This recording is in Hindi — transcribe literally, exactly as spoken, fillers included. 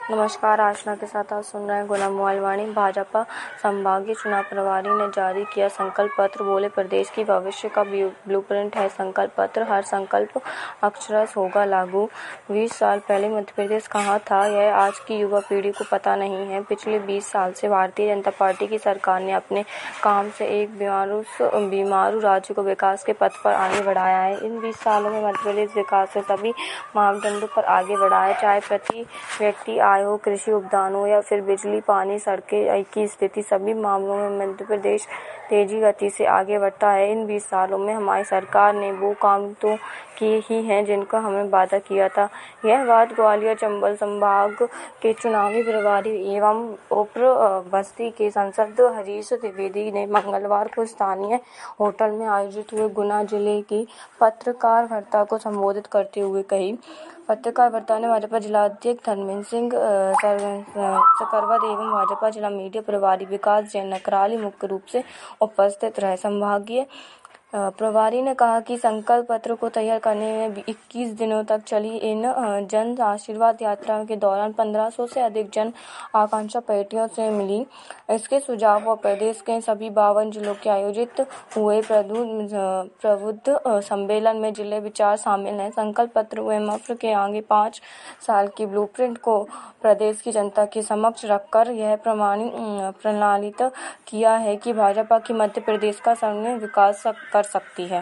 नमस्कार, आशना के साथ आप सुन रहे हैं गुलाम मोबाइल। भाजपा संभागीय चुनाव प्रभारी ने जारी किया संकल्प पत्र, बोले प्रदेश की भविष्य का ब्लूप्रिंट है संकल्प पत्र, हर संकल्प अक्षरशः होगा लागू। बीस साल पहले मध्य प्रदेश कहाँ था, यह आज की युवा पीढ़ी को पता नहीं है। पिछले बीस साल से भारतीय जनता पार्टी की सरकार ने अपने काम से एक बीमारू राज्य को विकास के पथ पर आगे बढ़ाया है। इन बीस सालों में मध्य प्रदेश विकास के सभी मापदंडों पर आगे बढ़ा है, चाहे प्रति व्यक्ति आय हो, कृषि उपदान हो या फिर बिजली, पानी, सड़कें की स्थिति। सभी मामलों में मध्य प्रदेश तेजी गति से आगे बढ़ता है। इन बीस सालों में हमारी सरकार ने वो काम तो किए ही हैं जिनका हमें वादा किया था। यह बात ग्वालियर चंबल संभाग के चुनावी प्रभारी एवं उप बस्ती के सांसद हरीश द्विवेदी ने मंगलवार को स्थानीय होटल में आयोजित हुए गुना जिले की पत्रकार वार्ता को संबोधित करते हुए कही। पत्रकार वार्ता में भाजपा जिलाध्यक्ष धर्मेंद्र सिंह सकरवत एवं भाजपा जिला मीडिया प्रभारी विकास जैन नकराली मुख्य रूप से उपस्थित रहे। संभागीय प्रभारी ने कहा कि संकल्प पत्र को तैयार करने में इक्कीस दिनों तक चली इन जन आशीर्वाद यात्रा के दौरान पंद्रह सौ से अधिक जन आकांक्षा पार्टियों से मिली। इसके सुझाव और प्रदेश के सभी बावन जिलों के आयोजित हुए प्रबुद्ध सम्मेलन में जिले विचार शामिल हैं। संकल्प पत्र एमएफ के आगे पाँच साल की ब्लूप्रिंट को प्रदेश की जनता के समक्ष रखकर यह प्रमाणित किया है कि भाजपा की मध्य प्रदेश का सर्वांगीण विकास कर सकती है।